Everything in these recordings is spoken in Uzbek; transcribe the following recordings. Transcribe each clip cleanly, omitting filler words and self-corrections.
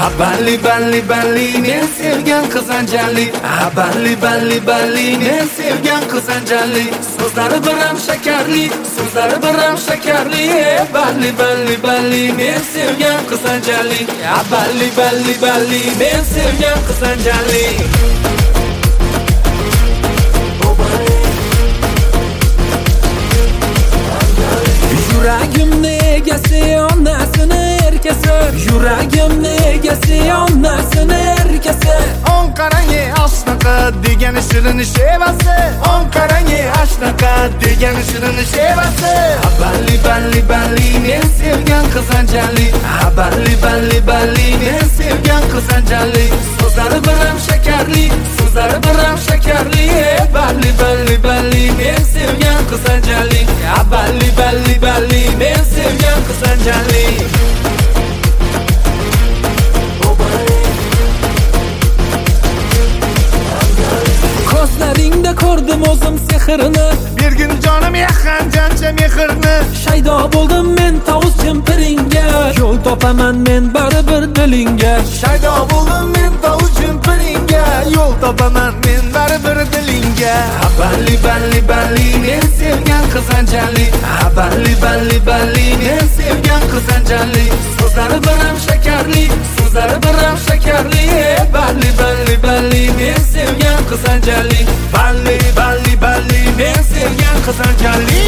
balli balli balli men sevgan qiz Anjali. Balli balli balli men sevgan qiz Anjali. So'zlari biram shakarli, so'zlari biram shakarli. Balli balli balli men sevgan qiz Anjali. Balli balli balli men sevgan qiz Anjali. Yuragimni egasi onasini erkasi, yuragimni egasi onasini erkasi. On qarangi ashnaqa degani shirin shevasi, on qarangi ashnaqa degani shirin shevasi. Balli balli balli men sevgan qiz Anjali. Balli balli balli men sevgan qiz Anjali. So'zlari biram shakarli, so'zlari biram shakarli. Balli balli balli men sevgan qiz Anjali. Balli balli balli men sevgan qiz Anjali. Ko'zlaringda ko'rdim o'zim sehrini, bergin jonim yaqin jancha mehrni. Shaydo bo'ldim men tovus jimpiringga, yo'l topaman men baribir dilingga. Shaydo bo'ldim men tovus jimpiringga, yo'l topaman men baribir dilingga. Balli balli balli men sevgan qiz Anjali. Balli balli balli men sevgan qiz Anjali. So'zlari biram shakarli, so'zlari biram shakarli. Balli balli balli men sevgan qiz Anjali. Balli balli balli men sevgan qiz Anjali.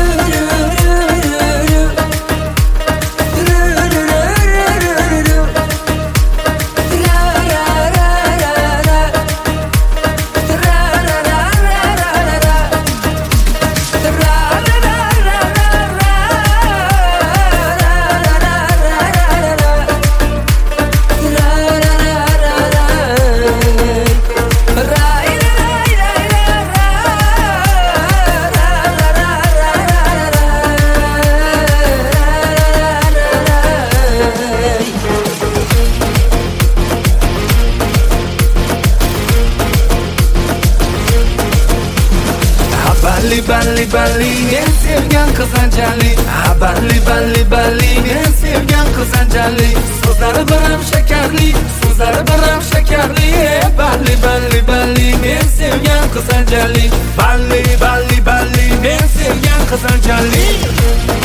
Balli balli balli men sevgan qiz Anjali. Balli balli balli men sevgan qiz Anjali. So'zlari biram shakarli, so'zlari biram shakarli. Balli balli balli men sevgan qiz Anjali. Balli balli balli men sevgan qiz Anjali.